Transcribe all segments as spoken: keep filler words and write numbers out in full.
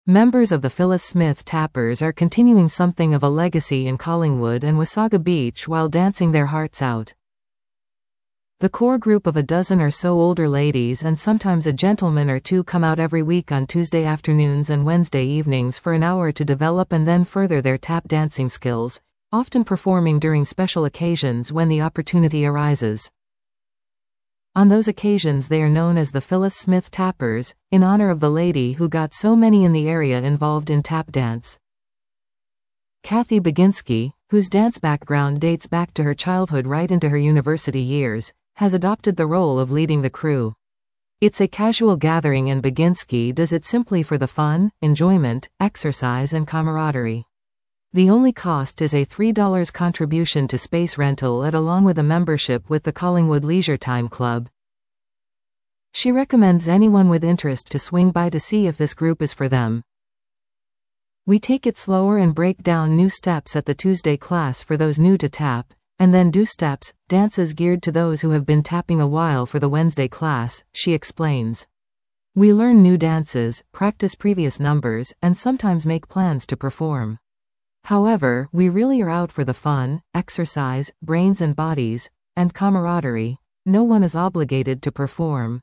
Members of the Phyllis Smith Tappers are continuing something of a legacy in Collingwood and Wasaga Beach while dancing their hearts out. The core group of a dozen or so older ladies and sometimes a gentleman or two come out every week on Tuesday afternoons and Wednesday evenings for an hour to develop and then further their tap dancing skills, often performing during special occasions when the opportunity arises. On those occasions they are known as the Phyllis Smith Tappers, in honor of the lady who got so many in the area involved in tap dance. Kathy Baginski, whose dance background dates back to her childhood right into her university years, has adopted the role of leading the crew. It's a casual gathering and Baginski does it simply for the fun, enjoyment, exercise and camaraderie. The only cost is a three dollar contribution to space rental at along with a membership with the Collingwood Leisure Time Club. She recommends anyone with interest to swing by to see if this group is for them. We take it slower and break down new steps at the Tuesday class for those new to tap, and then do steps, dances geared to those who have been tapping a while for the Wednesday class, she explains. We learn new dances, practice previous numbers, and sometimes make plans to perform. However, we really are out for the fun, exercise, brains and bodies, and camaraderie. No one is obligated to perform.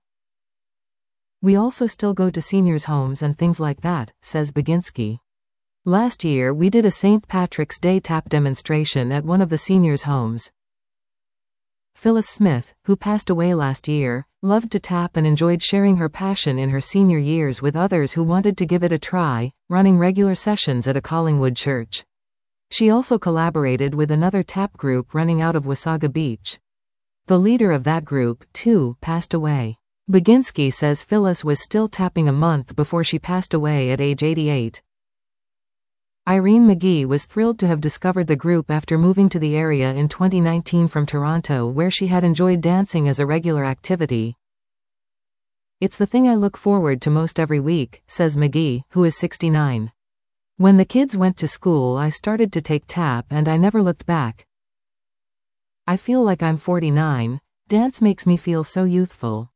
We also still go to seniors' homes and things like that, says Baginski. Last year we did a Saint Patrick's Day tap demonstration at one of the seniors' homes. Phyllis Smith, who passed away last year, loved to tap and enjoyed sharing her passion in her senior years with others who wanted to give it a try, running regular sessions at a Collingwood church. She also collaborated with another tap group running out of Wasaga Beach. The leader of that group, too, passed away. Baginski says Phyllis was still tapping a month before she passed away at age eighty-eight. Irene McGee was thrilled to have discovered the group after moving to the area in twenty nineteen from Toronto, where she had enjoyed dancing as a regular activity. It's the thing I look forward to most every week, says McGee, who is sixty-nine. When the kids went to school I started to take tap and I never looked back. I feel like I'm forty-nine. Dance makes me feel so youthful.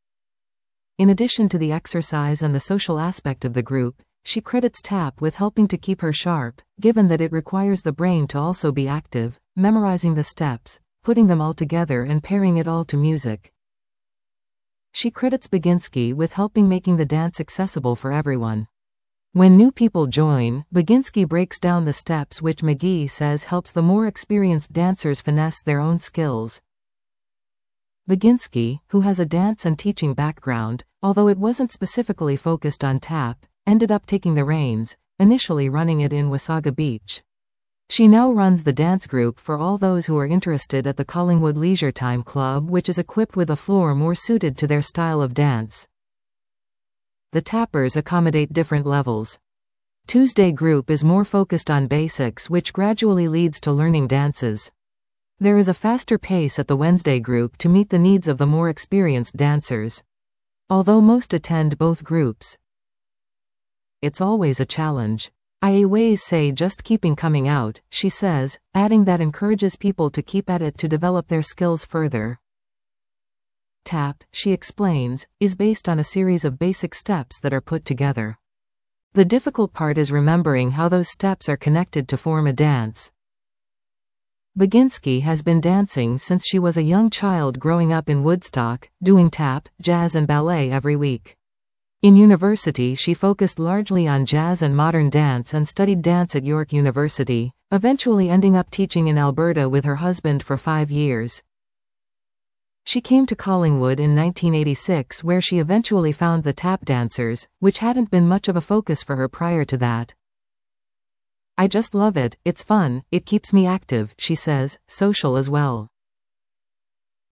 In addition to the exercise and the social aspect of the group, she credits tap with helping to keep her sharp, given that it requires the brain to also be active, memorizing the steps, putting them all together and pairing it all to music. She credits Baginski with helping making the dance accessible for everyone. When new people join, Baginski breaks down the steps, which McGee says helps the more experienced dancers finesse their own skills. Baginski, who has a dance and teaching background, although it wasn't specifically focused on tap, ended up taking the reins, initially running it in Wasaga Beach. She now runs the dance group for all those who are interested at the Collingwood Leisure Time Club, which is equipped with a floor more suited to their style of dance. The tappers accommodate different levels. Tuesday group is more focused on basics, which gradually leads to learning dances. There is a faster pace at the Wednesday group to meet the needs of the more experienced dancers. Although most attend both groups, it's always a challenge. I always say just keeping coming out, she says, adding that encourages people to keep at it to develop their skills further. Tap, she explains, is based on a series of basic steps that are put together. The difficult part is remembering how those steps are connected to form a dance. Baginski has been dancing since she was a young child growing up in Woodstock, doing tap, jazz and ballet every week. In university she focused largely on jazz and modern dance and studied dance at York University, eventually ending up teaching in Alberta with her husband for five years. She came to Collingwood in nineteen eighty-six, where she eventually found the tap dancers, which hadn't been much of a focus for her prior to that. I just love it, it's fun, it keeps me active, she says, social as well.